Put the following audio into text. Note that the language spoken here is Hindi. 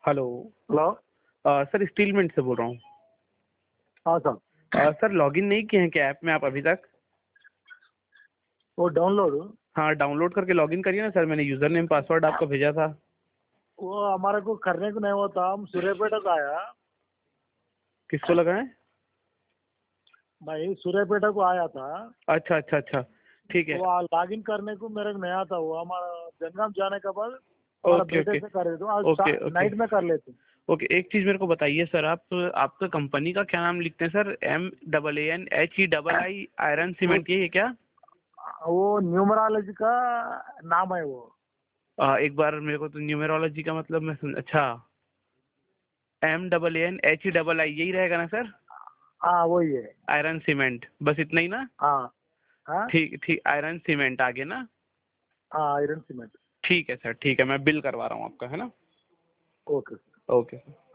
Hello. Hello. Sir steel mint से बोल रहा हूँ। हाँ सर। सर लॉगिन नहीं किए हैं क्या ऐप में आप अभी तक? वो डाउनलोड हाँ, डाउनलोड करके लॉगिन करिए ना सर। मैंने यूज़र नेम पासवर्ड आपको भेजा था। वो हमारे को करने को नहीं होता। हम सूर्यापेटा का आया। किसको लगाएं? भाई सूर्यापेटा को आया था। अच्छा अच्छा अच्छा, ठीक है। वो लॉगिन करने को मेरे को नहीं आता। वो हमारा जनगाम जाने के बाद हमारा ओके बेटे ओके से कर देते हो। ओके आज ओके नाइट में कर लेते हैं। ओके। एक चीज़ मेरे को बताइए सर, आप आपका कंपनी का क्या नाम लिखते हैं सर? MAANHEII आयरन वो सीमेंट, ये है क्या? वो न्यूमरोलॉजी का नाम है वो। एक बार मेरे को तो न्यूमेरोलॉजी का मतलब मैं अच्छा, MAANHEII यही रहेगा ना सर? हाँ वही है। आयरन सीमेंट, बस इतना ही ना? हाँ हाँ ठीक ठीक, आयरन सीमेंट आगे ना? हाँ आयरन सीमेंट। ठीक है सर, ठीक है। मैं बिल करवा रहा हूँ आपका, है ना? ओके। Okay sir.